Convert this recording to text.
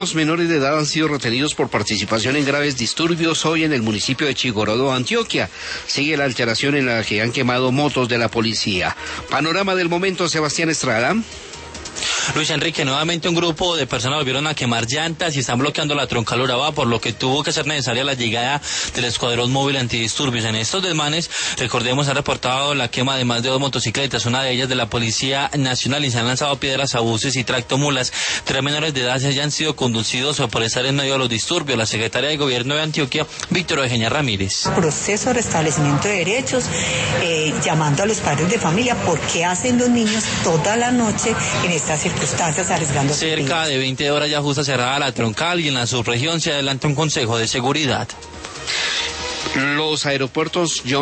Los menores de edad han sido retenidos por participación en graves disturbios hoy en el municipio de Chigorodó, Antioquia. Sigue la alteración en la que han quemado motos de la policía. Panorama del momento, Sebastián Estrada. Luis Enrique, nuevamente un grupo de personas volvieron a quemar llantas y están bloqueando la troncal Urabá, por lo que tuvo que ser necesaria la llegada del escuadrón móvil antidisturbios. En estos desmanes, recordemos, ha reportado la quema de más de 2 motocicletas, una de ellas de la Policía Nacional, y se han lanzado piedras a buses y tractomulas. 3 menores de edad se hayan sido conducidos por estar en medio de los disturbios. La secretaria de Gobierno de Antioquia, Víctor Eugenia Ramírez. Proceso de restablecimiento de derechos, llamando a los padres de familia, ¿por qué hacen los niños toda la noche en estas circunstancias arriesgando? Cerca de 20 horas ya justa cerrada la troncal, y en la subregión se adelanta un consejo de seguridad. Los aeropuertos